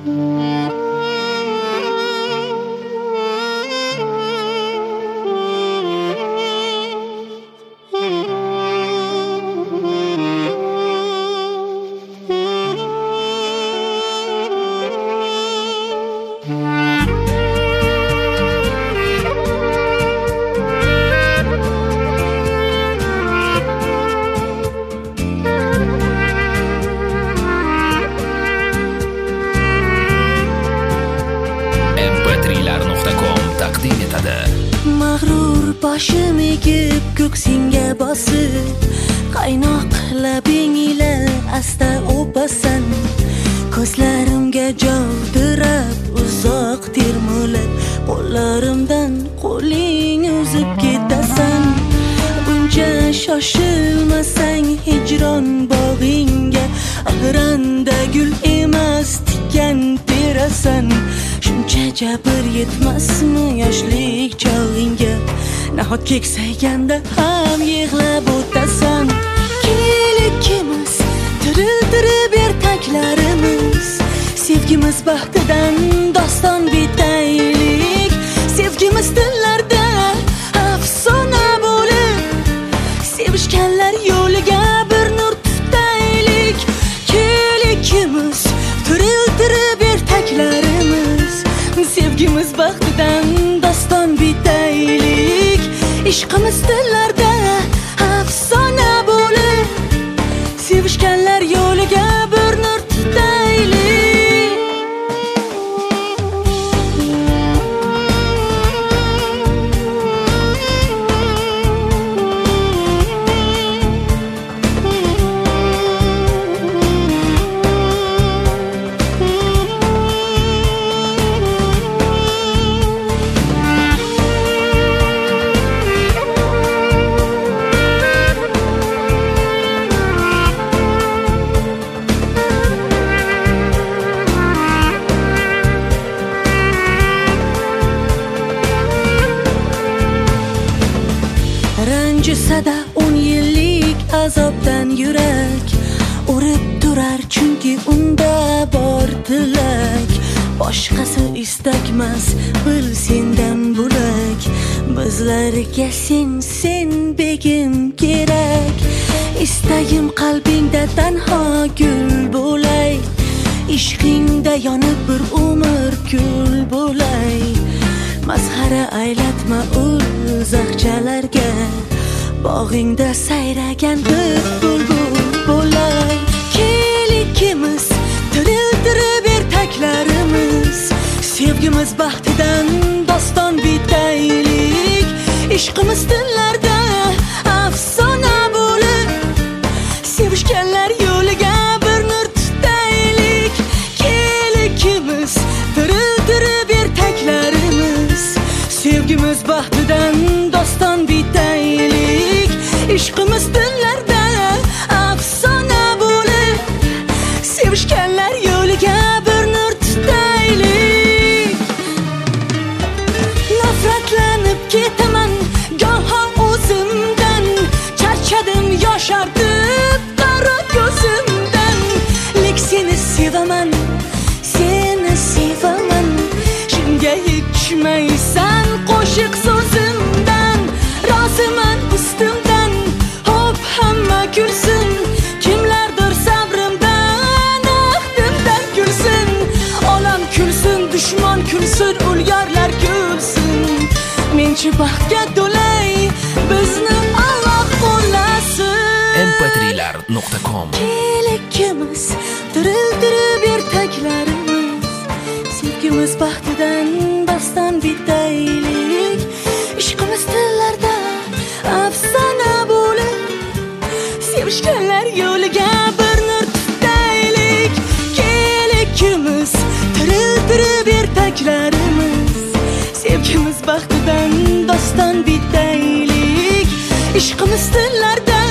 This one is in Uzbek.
Mag'rur boshim egib ko'ksingga bosib, qaynoq labing ila asta o'pasan, ko'zlarimga jovdirab uzoq termulib, qo'llarimdan qo'ling uzib ketasan. Buncha shoshilmasang hijron bog'ingga, ag'randa gul emas tikan terasan. Shuncha jabr yetmasmi yoshlik chog'ingga, nahot keksayganda ham yig'lab o'tasan. Kel ikkimiz tiriltirib ertaklarimiz, sevgimiz baxtidan doston bitaylik. Sevgimiz tillarda afsona bo'lib, sevishganlar yo'liga bir nur tutaylik. Kel ikkimiz tiriltirib ertaklarimiz, sevgimiz baxtidan doston bitaylik. Ishqimiz tillarda afsona bo'lib, sevishganlar yo'liga bir nur tutaylik. Ranjisada 10 yillik azobdan yurak urib turar, chunki unda bor tilak. Boshqasi istakmas, bil sendan bo'lak. Bizlarga sen begim kerak. Istagim qalbingda tanho gul bo'lay, ishqingda yonib bir umr kul bo'lay. Mazhara aylatma uzaqchalarga, bog'ingda sayragan bir bulbul bo'lay. Kel ikkimiz tiriltirib ertaklarimiz, sevgimiz baxtidan doston bitaylik. Ishqimiz tillarda afsona bo'lib, sevishganlar yo'liga bir nur tutaylik. Kel ikkimiz tiriltirib ertaklarimiz, sevgimiz baxtidan doston bitaylik. Ishqimiz tillarda afsona bo'lib, sevishganlar yo'liga bir nur tutaylik. Nafratlanib ketaman goho o'zimdan, charchadim yoshartib qaro ko'zimdan. Lek seni sevaman, seni sevaman, shunga yetishmaysan qo'shiq so'zimdan. Roziman ustimdan, hop hamma kulsin, kimlardir sabrimdan ahdimdan kulsin. Olam kulsin, dushmon kulsin, ul yorlar kulsin. Menchi baxtga to'lay, bizni Alloh qo'llasin. mp3lar.com. Kel ikkimiz tiriltirib ertaklarimiz, sevgimiz baxtidan doston bitaylik. Ishqimiz tillarda afsona bo'lib, sevishganlar yo'liga bir nur tutaylik. Kel ikkimiz tiriltirib ertaklarimiz, sevgimiz baxtidan doston bitaylik. Ishqimiz tillarda